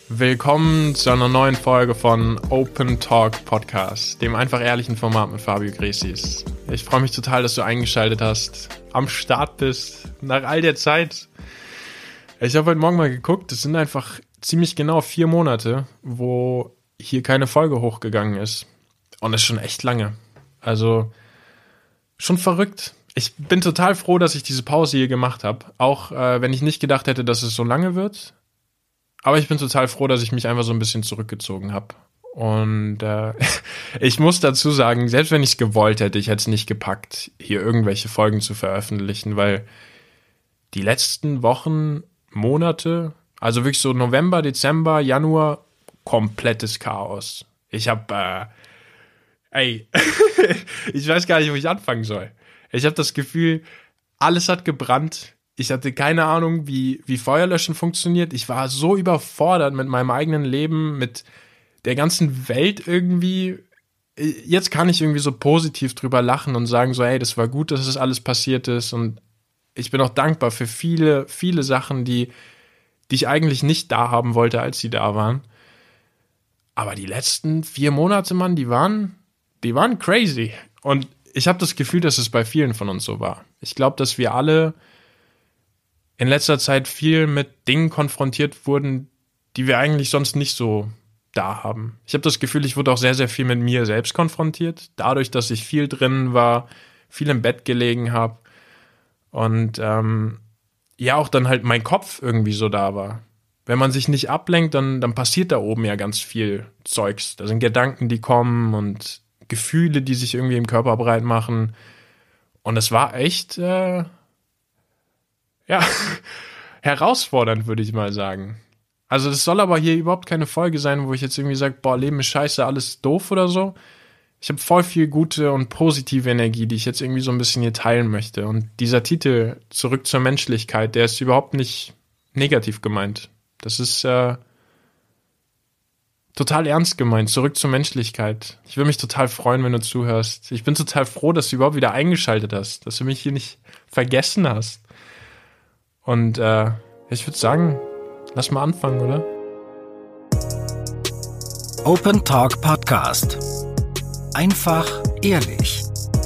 Willkommen zu einer neuen Folge von Open Talk Podcast, dem einfach ehrlichen Format mit Fabio Gresis. Ich freue mich total, dass du eingeschaltet hast, am Start bist, nach all der Zeit. Ich habe heute Morgen mal geguckt, es sind einfach ziemlich genau 4 Monate, wo hier keine Folge hochgegangen ist. Und das ist schon echt lange. Also schon verrückt. Ich bin total froh, dass ich diese Pause hier gemacht habe, auch wenn ich nicht gedacht hätte, dass es so lange wird. Aber ich bin total froh, dass ich mich einfach so ein bisschen zurückgezogen habe. Und ich muss dazu sagen, selbst wenn ich es gewollt hätte, ich hätte es nicht gepackt, hier irgendwelche Folgen zu veröffentlichen, weil die letzten Wochen, Monate, also wirklich so November, Dezember, Januar, komplettes Chaos. Ich habe, ich weiß gar nicht, wo ich anfangen soll. Ich habe das Gefühl, alles hat gebrannt. Ich hatte keine Ahnung, wie Feuerlöschen funktioniert. Ich war so überfordert mit meinem eigenen Leben, mit der ganzen Welt irgendwie. Jetzt kann ich irgendwie so positiv drüber lachen und sagen so, hey, das war gut, dass das alles passiert ist. Und ich bin auch dankbar für viele, viele Sachen, die ich eigentlich nicht da haben wollte, als sie da waren. Aber die letzten 4 Monate, Mann, die waren crazy. Und ich habe das Gefühl, dass es bei vielen von uns so war. Ich glaube, dass wir alle in letzter Zeit viel mit Dingen konfrontiert wurden, die wir eigentlich sonst nicht so da haben. Ich habe das Gefühl, ich wurde auch sehr, sehr viel mit mir selbst konfrontiert, dadurch, dass ich viel drin war, viel im Bett gelegen habe und auch dann halt mein Kopf irgendwie so da war. Wenn man sich nicht ablenkt, dann passiert da oben ja ganz viel Zeugs. Da sind Gedanken, die kommen und Gefühle, die sich irgendwie im Körper breit machen. Und es war echt herausfordernd, würde ich mal sagen. Also das soll aber hier überhaupt keine Folge sein, wo ich jetzt irgendwie sage, boah, Leben ist scheiße, alles doof oder so. Ich habe voll viel gute und positive Energie, die ich jetzt irgendwie so ein bisschen hier teilen möchte. Und dieser Titel, Zurück zur Menschlichkeit, der ist überhaupt nicht negativ gemeint. Das ist total ernst gemeint, Zurück zur Menschlichkeit. Ich würde mich total freuen, wenn du zuhörst. Ich bin total froh, dass du überhaupt wieder eingeschaltet hast, dass du mich hier nicht vergessen hast. Und ich würde sagen, lass mal anfangen, oder? Open Talk Podcast. Einfach ehrlich.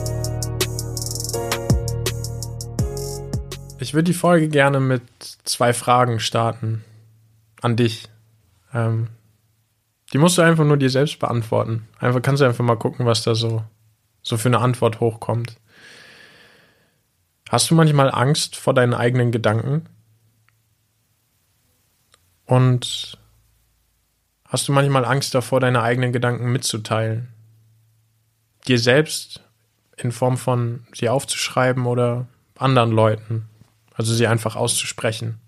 Ich würde die Folge gerne mit 2 Fragen starten. An dich. Die musst du einfach nur dir selbst beantworten. Kannst du einfach mal gucken, was da so für eine Antwort hochkommt. Hast du manchmal Angst vor deinen eigenen Gedanken? Und hast du manchmal Angst davor, deine eigenen Gedanken mitzuteilen? Dir selbst in Form von sie aufzuschreiben oder anderen Leuten, also sie einfach auszusprechen.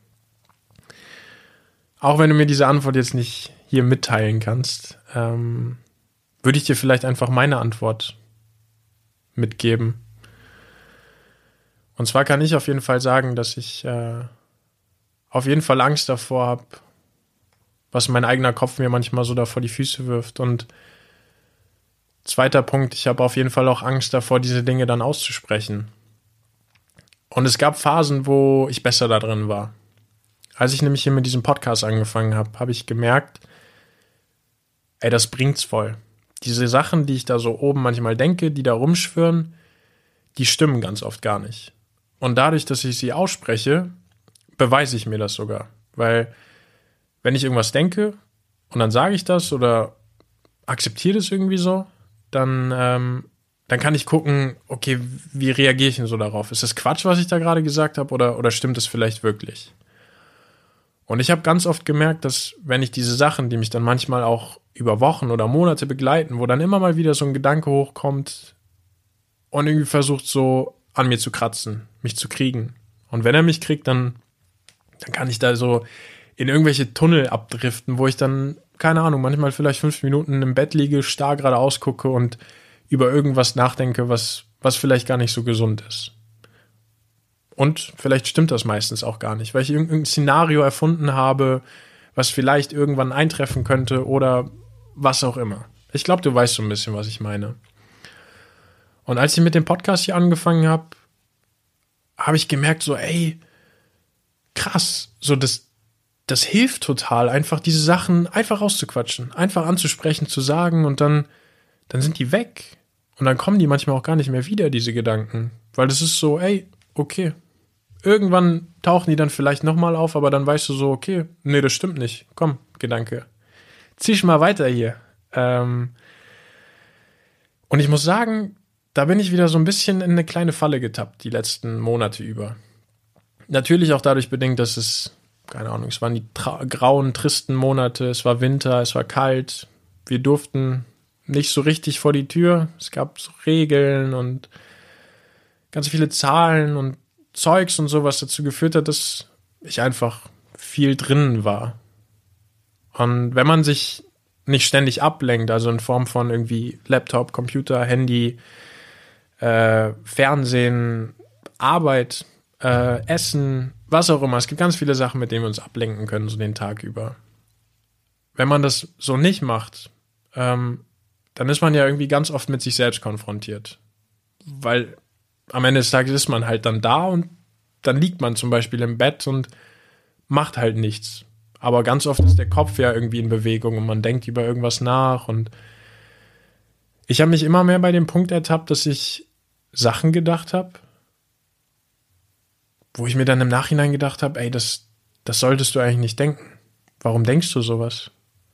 Auch wenn du mir diese Antwort jetzt nicht hier mitteilen kannst, würde ich dir vielleicht einfach meine Antwort mitgeben. Und zwar kann ich auf jeden Fall sagen, dass ich auf jeden Fall Angst davor habe, was mein eigener Kopf mir manchmal so da vor die Füße wirft. Und zweiter Punkt, ich habe auf jeden Fall auch Angst davor, diese Dinge dann auszusprechen. Und es gab Phasen, wo ich besser da drin war. Als ich nämlich hier mit diesem Podcast angefangen habe, habe ich gemerkt, das bringt's voll. Diese Sachen, die ich da so oben manchmal denke, die da rumschwirren, die stimmen ganz oft gar nicht. Und dadurch, dass ich sie ausspreche, beweise ich mir das sogar. Weil wenn ich irgendwas denke und dann sage ich das oder akzeptiere das irgendwie so, dann kann ich gucken, okay, wie reagiere ich denn so darauf? Ist das Quatsch, was ich da gerade gesagt habe oder stimmt es vielleicht wirklich? Und ich habe ganz oft gemerkt, dass wenn ich diese Sachen, die mich dann manchmal auch über Wochen oder Monate begleiten, wo dann immer mal wieder so ein Gedanke hochkommt und irgendwie versucht so an mir zu kratzen, mich zu kriegen. Und wenn er mich kriegt, dann kann ich da so in irgendwelche Tunnel abdriften, wo ich dann, keine Ahnung, manchmal vielleicht 5 Minuten im Bett liege, starr geradeaus gucke und über irgendwas nachdenke, was vielleicht gar nicht so gesund ist. Und vielleicht stimmt das meistens auch gar nicht, weil ich irgendein Szenario erfunden habe, was vielleicht irgendwann eintreffen könnte oder was auch immer. Ich glaube, du weißt so ein bisschen, was ich meine. Und als ich mit dem Podcast hier angefangen habe, habe ich gemerkt, so, ey, krass, so das das hilft total, einfach diese Sachen einfach auszuquatschen, einfach anzusprechen, zu sagen und dann sind die weg. Und dann kommen die manchmal auch gar nicht mehr wieder, diese Gedanken. Weil das ist so, ey, okay. Irgendwann tauchen die dann vielleicht nochmal auf, aber dann weißt du so, okay, nee, das stimmt nicht. Komm, Gedanke. Zieh ich mal weiter hier. Und ich muss sagen, da bin ich wieder so ein bisschen in eine kleine Falle getappt, die letzten Monate über. Natürlich auch dadurch bedingt, dass es, keine Ahnung, es waren die grauen, tristen Monate, es war Winter, es war kalt, wir durften nicht so richtig vor die Tür, es gab so Regeln und ganz viele Zahlen und Zeugs und so, was dazu geführt hat, dass ich einfach viel drinnen war. Und wenn man sich nicht ständig ablenkt, also in Form von irgendwie Laptop, Computer, Handy, Fernsehen, Arbeit, Essen, was auch immer. Es gibt ganz viele Sachen, mit denen wir uns ablenken können, so den Tag über. Wenn man das so nicht macht, dann ist man ja irgendwie ganz oft mit sich selbst konfrontiert. Weil am Ende des Tages ist man halt dann da und dann liegt man zum Beispiel im Bett und macht halt nichts. Aber ganz oft ist der Kopf ja irgendwie in Bewegung und man denkt über irgendwas nach. Und ich habe mich immer mehr bei dem Punkt ertappt, dass ich Sachen gedacht habe, wo ich mir dann im Nachhinein gedacht habe, ey, das solltest du eigentlich nicht denken. Warum denkst du sowas?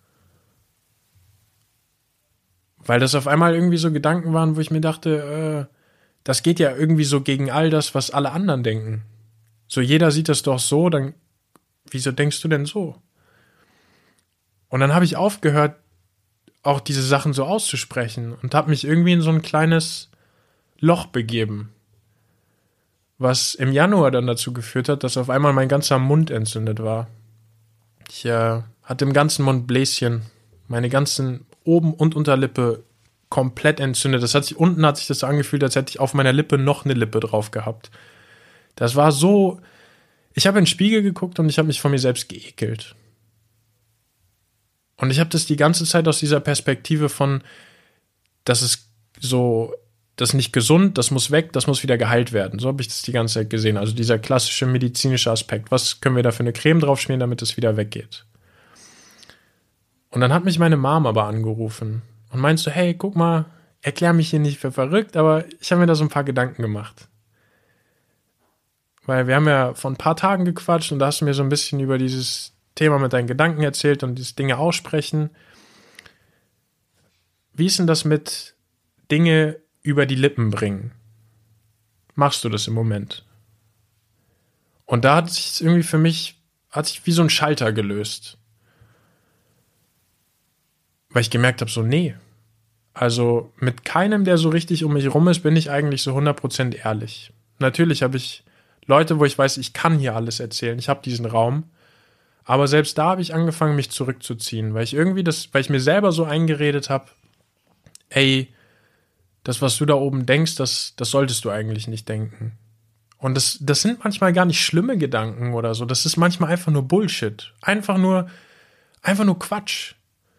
Weil das auf einmal irgendwie so Gedanken waren, wo ich mir dachte, das geht ja irgendwie so gegen all das, was alle anderen denken. So, jeder sieht das doch so, dann wieso denkst du denn so? Und dann habe ich aufgehört, auch diese Sachen so auszusprechen und habe mich irgendwie in so ein kleines Loch begeben, was im Januar dann dazu geführt hat, dass auf einmal mein ganzer Mund entzündet war. Ich hatte im ganzen Mund Bläschen, meine ganzen Oben- und Unterlippe komplett entzündet. Unten hat sich das so angefühlt, als hätte ich auf meiner Lippe noch eine Lippe drauf gehabt. Das war so, ich habe in den Spiegel geguckt und ich habe mich von mir selbst geekelt. Und ich habe das die ganze Zeit aus dieser Perspektive von, das ist so, das ist nicht gesund, das muss weg, das muss wieder geheilt werden. So habe ich das die ganze Zeit gesehen. Also dieser klassische medizinische Aspekt. Was können wir da für eine Creme draufschmieren, damit es wieder weggeht? Und dann hat mich meine Mom aber angerufen und meinte so, hey, guck mal, erklär mich hier nicht für verrückt, aber ich habe mir da so ein paar Gedanken gemacht. Weil wir haben ja vor ein paar Tagen gequatscht und da hast du mir so ein bisschen über dieses Thema mit deinen Gedanken erzählt und dieses Dinge aussprechen. Wie ist denn das mit Dinge über die Lippen bringen? Machst du das im Moment? Und da hat sich irgendwie für mich, hat sich wie so ein Schalter gelöst. Weil ich gemerkt habe, so nee. Also mit keinem, der so richtig um mich rum ist, bin ich eigentlich so 100% ehrlich. Natürlich habe ich Leute, wo ich weiß, ich kann hier alles erzählen. Ich habe diesen Raum. Aber selbst da habe ich angefangen, mich zurückzuziehen, weil ich mir selber so eingeredet habe, ey, das, was du da oben denkst, das solltest du eigentlich nicht denken. Und das sind manchmal gar nicht schlimme Gedanken oder so. Das ist manchmal einfach nur Bullshit. Einfach nur Quatsch.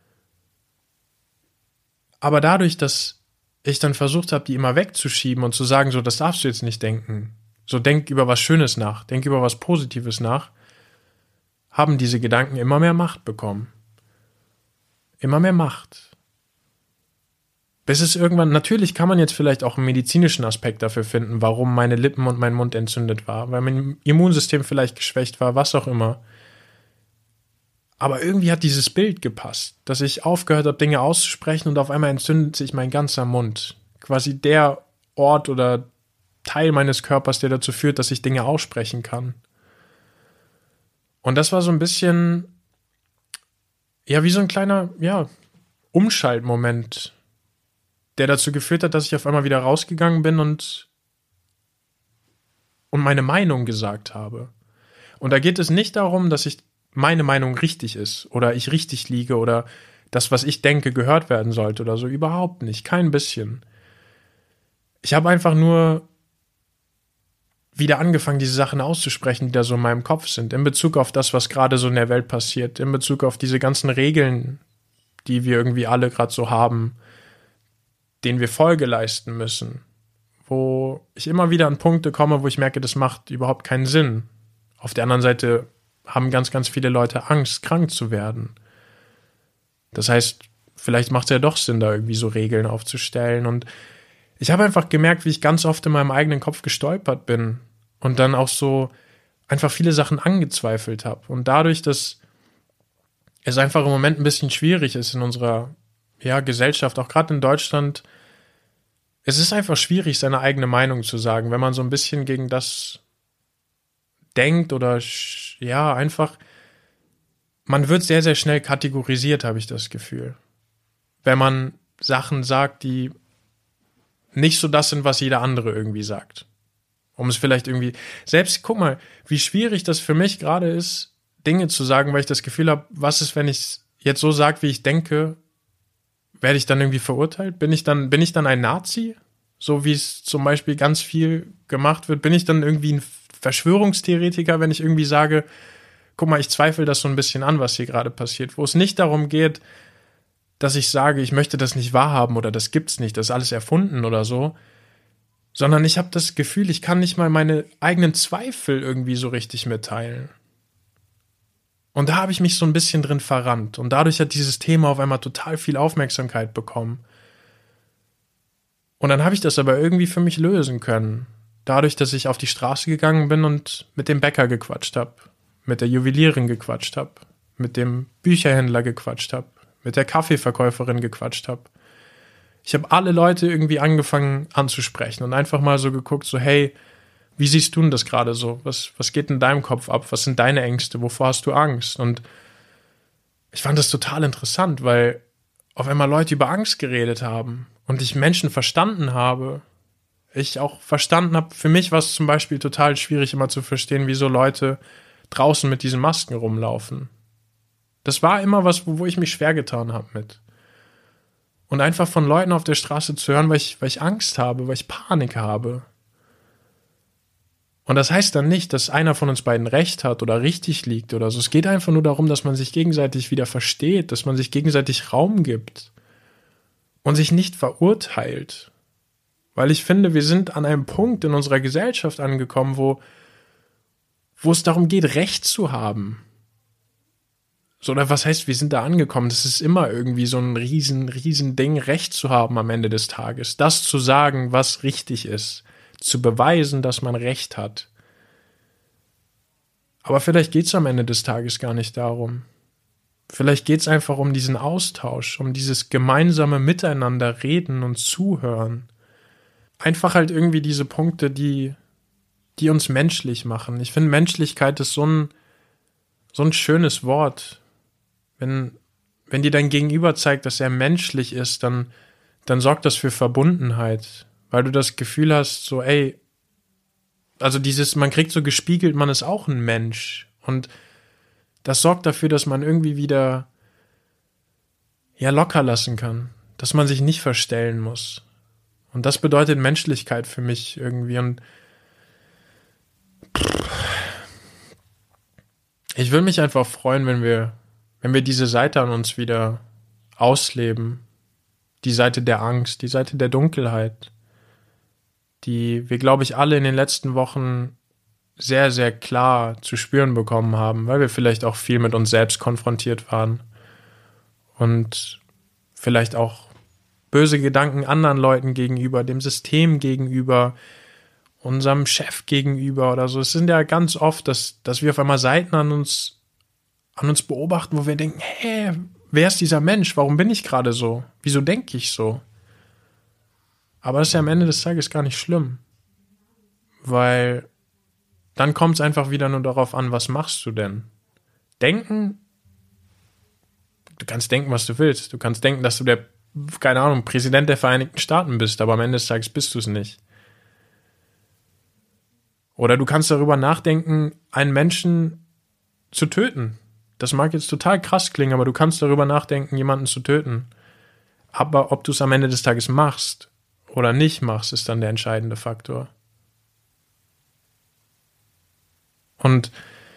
Aber dadurch, dass ich dann versucht habe, die immer wegzuschieben und zu sagen, so, das darfst du jetzt nicht denken. So, denk über was Schönes nach, denk über was Positives nach, haben diese Gedanken immer mehr Macht bekommen. Immer mehr Macht. Bis es irgendwann, natürlich kann man jetzt vielleicht auch einen medizinischen Aspekt dafür finden, warum meine Lippen und mein Mund entzündet war, weil mein Immunsystem vielleicht geschwächt war, was auch immer. Aber irgendwie hat dieses Bild gepasst, dass ich aufgehört habe, Dinge auszusprechen und auf einmal entzündet sich mein ganzer Mund. Quasi der Ort oder Teil meines Körpers, der dazu führt, dass ich Dinge aussprechen kann. Und das war so ein bisschen, ja, wie so ein kleiner, ja, Umschaltmoment, der dazu geführt hat, dass ich auf einmal wieder rausgegangen bin und meine Meinung gesagt habe. Und da geht es nicht darum, dass meine Meinung richtig ist oder ich richtig liege oder das, was ich denke, gehört werden sollte oder so. Überhaupt nicht, kein bisschen. Ich habe einfach nur wieder angefangen, diese Sachen auszusprechen, die da so in meinem Kopf sind, in Bezug auf das, was gerade so in der Welt passiert, in Bezug auf diese ganzen Regeln, die wir irgendwie alle gerade so haben, denen wir Folge leisten müssen, wo ich immer wieder an Punkte komme, wo ich merke, das macht überhaupt keinen Sinn. Auf der anderen Seite haben ganz, ganz viele Leute Angst, krank zu werden. Das heißt, vielleicht macht es ja doch Sinn, da irgendwie so Regeln aufzustellen. Und ich habe einfach gemerkt, wie ich ganz oft in meinem eigenen Kopf gestolpert bin und dann auch so einfach viele Sachen angezweifelt habe. Und dadurch, dass es einfach im Moment ein bisschen schwierig ist in unserer Gesellschaft, auch gerade in Deutschland, es ist einfach schwierig, seine eigene Meinung zu sagen, wenn man so ein bisschen gegen das denkt oder einfach, man wird sehr, sehr schnell kategorisiert, habe ich das Gefühl. Wenn man Sachen sagt, die nicht so das sind, was jeder andere irgendwie sagt. Um es vielleicht irgendwie, selbst, guck mal, wie schwierig das für mich gerade ist, Dinge zu sagen, weil ich das Gefühl habe, was ist, wenn ich es jetzt so sage, wie ich denke, werde ich dann irgendwie verurteilt? Bin ich dann ein Nazi? So wie es zum Beispiel ganz viel gemacht wird. Bin ich dann irgendwie ein Verschwörungstheoretiker, wenn ich irgendwie sage, guck mal, ich zweifle das so ein bisschen an, was hier gerade passiert. Wo es nicht darum geht, dass ich sage, ich möchte das nicht wahrhaben oder das gibt's nicht, das ist alles erfunden oder so, sondern ich habe das Gefühl, ich kann nicht mal meine eigenen Zweifel irgendwie so richtig mitteilen. Und da habe ich mich so ein bisschen drin verrannt. Und dadurch hat dieses Thema auf einmal total viel Aufmerksamkeit bekommen. Und dann habe ich das aber irgendwie für mich lösen können. Dadurch, dass ich auf die Straße gegangen bin und mit dem Bäcker gequatscht habe, mit der Juwelierin gequatscht habe, mit dem Bücherhändler gequatscht habe, mit der Kaffeeverkäuferin gequatscht habe. Ich habe alle Leute irgendwie angefangen anzusprechen und einfach mal so geguckt, so hey, wie siehst du denn das gerade so? Was geht in deinem Kopf ab? Was sind deine Ängste? Wovor hast du Angst? Und ich fand das total interessant, weil auf einmal Leute über Angst geredet haben und ich Menschen verstanden habe. Ich auch verstanden habe, für mich war es zum Beispiel total schwierig immer zu verstehen, wieso Leute draußen mit diesen Masken rumlaufen. Das war immer was, wo ich mich schwer getan habe mit. Und einfach von Leuten auf der Straße zu hören, weil ich Angst habe, weil ich Panik habe. Und das heißt dann nicht, dass einer von uns beiden recht hat oder richtig liegt oder so. Es geht einfach nur darum, dass man sich gegenseitig wieder versteht, dass man sich gegenseitig Raum gibt und sich nicht verurteilt. Weil ich finde, wir sind an einem Punkt in unserer Gesellschaft angekommen, wo es darum geht, Recht zu haben. So, oder was heißt, wir sind da angekommen? Das ist immer irgendwie so ein riesen Ding, Recht zu haben am Ende des Tages. Das zu sagen, was richtig ist. Zu beweisen, dass man Recht hat. Aber vielleicht geht es am Ende des Tages gar nicht darum. Vielleicht geht es einfach um diesen Austausch, um dieses gemeinsame Miteinander reden und zuhören. Einfach halt irgendwie diese Punkte, die uns menschlich machen. Ich finde, Menschlichkeit ist so ein schönes Wort. Wenn dir dein Gegenüber zeigt, dass er menschlich ist, dann sorgt das für Verbundenheit. Weil du das Gefühl hast, so, ey, also man kriegt so gespiegelt, man ist auch ein Mensch. Und das sorgt dafür, dass man irgendwie wieder, locker lassen kann. Dass man sich nicht verstellen muss. Und das bedeutet Menschlichkeit für mich irgendwie. Und ich würde mich einfach freuen, wenn wir diese Seite an uns wieder ausleben. Die Seite der Angst, die Seite der Dunkelheit, die wir, glaube ich, alle in den letzten Wochen sehr, sehr klar zu spüren bekommen haben, weil wir vielleicht auch viel mit uns selbst konfrontiert waren und vielleicht auch böse Gedanken anderen Leuten gegenüber, dem System gegenüber, unserem Chef gegenüber oder so. Es sind ja ganz oft, dass wir auf einmal Seiten an uns beobachten, wo wir denken, hä, wer ist dieser Mensch? Warum bin ich gerade so? Wieso denke ich so? Aber das ist ja am Ende des Tages gar nicht schlimm. Weil dann kommt es einfach wieder nur darauf an, was machst du denn? Denken, du kannst denken, was du willst. Du kannst denken, dass du Präsident der Vereinigten Staaten bist, aber am Ende des Tages bist du es nicht. Oder du kannst darüber nachdenken, einen Menschen zu töten. Das mag jetzt total krass klingen, aber du kannst darüber nachdenken, jemanden zu töten. Aber ob du es am Ende des Tages machst oder nicht machst, ist dann der entscheidende Faktor. Und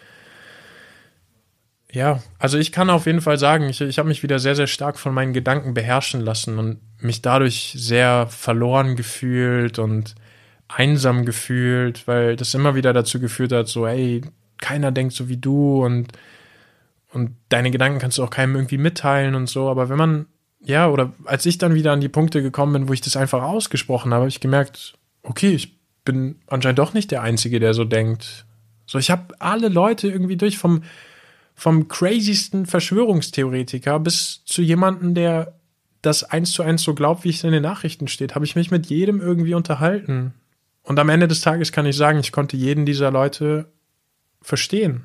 ja, also ich kann auf jeden Fall sagen, ich habe mich wieder sehr, sehr stark von meinen Gedanken beherrschen lassen und mich dadurch sehr verloren gefühlt und einsam gefühlt, weil das immer wieder dazu geführt hat, so, ey, keiner denkt so wie du und deine Gedanken kannst du auch keinem irgendwie mitteilen und so. Aber wenn man, ja, oder als ich dann wieder an die Punkte gekommen bin, wo ich das einfach ausgesprochen habe ich gemerkt, okay, ich bin anscheinend doch nicht der Einzige, der so denkt. So, ich habe alle Leute irgendwie durch, vom crazysten Verschwörungstheoretiker bis zu jemandem, der das 1:1 so glaubt, wie es in den Nachrichten steht, habe ich mich mit jedem irgendwie unterhalten. Und am Ende des Tages kann ich sagen, ich konnte jeden dieser Leute verstehen.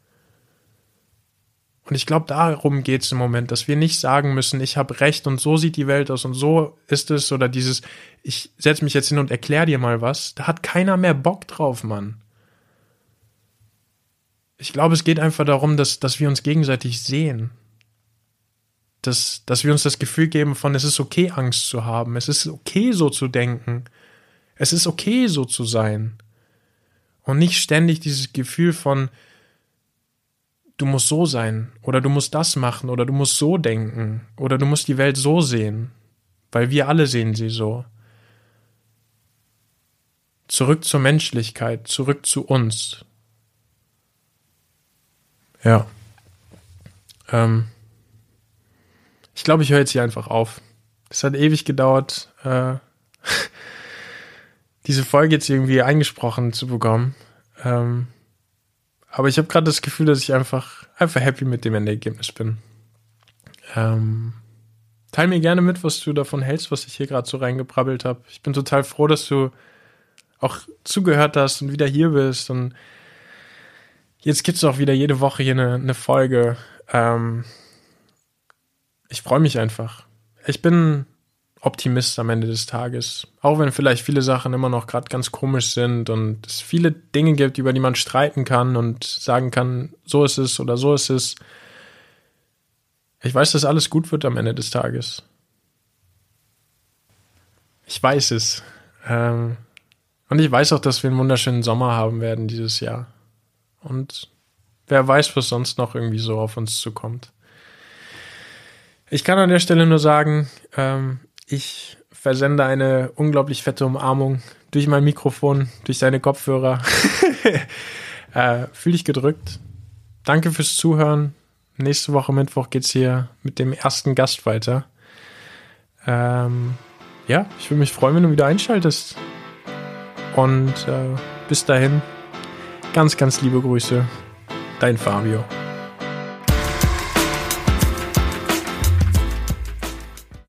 Und ich glaube, darum geht es im Moment, dass wir nicht sagen müssen, ich habe recht und so sieht die Welt aus und so ist es, oder dieses, ich setze mich jetzt hin und erkläre dir mal was. Da hat keiner mehr Bock drauf, Mann. Ich glaube, es geht einfach darum, dass wir uns gegenseitig sehen. Dass wir uns das Gefühl geben von, es ist okay, Angst zu haben. Es ist okay, so zu denken. Es ist okay, so zu sein. Und nicht ständig dieses Gefühl von, du musst so sein oder du musst das machen oder du musst so denken oder du musst die Welt so sehen, weil wir alle sehen sie so. Zurück zur Menschlichkeit, zurück zu uns. Ja. Ich glaube, ich höre jetzt hier einfach auf. Es hat ewig gedauert, diese Folge jetzt irgendwie eingesprochen zu bekommen. Aber ich habe gerade das Gefühl, dass ich einfach happy mit dem Endergebnis bin. Teil mir gerne mit, was du davon hältst, was ich hier gerade so reingebrabbelt habe. Ich bin total froh, dass du auch zugehört hast und wieder hier bist. Und jetzt gibt es auch wieder jede Woche hier eine Folge. Ich freue mich einfach. Ich bin Optimist am Ende des Tages. Auch wenn vielleicht viele Sachen immer noch gerade ganz komisch sind und es viele Dinge gibt, über die man streiten kann und sagen kann, so ist es oder so ist es. Ich weiß, dass alles gut wird am Ende des Tages. Ich weiß es. Und ich weiß auch, dass wir einen wunderschönen Sommer haben werden dieses Jahr. Und wer weiß, was sonst noch irgendwie so auf uns zukommt. Ich kann an der Stelle nur sagen, ich versende eine unglaublich fette Umarmung durch mein Mikrofon, durch deine Kopfhörer. Fühl dich gedrückt. Danke fürs Zuhören. Nächste Woche Mittwoch geht's hier mit dem ersten Gast weiter. Ja, ich würde mich freuen, wenn du wieder einschaltest. Und bis dahin, ganz, ganz liebe Grüße. Dein Fabio.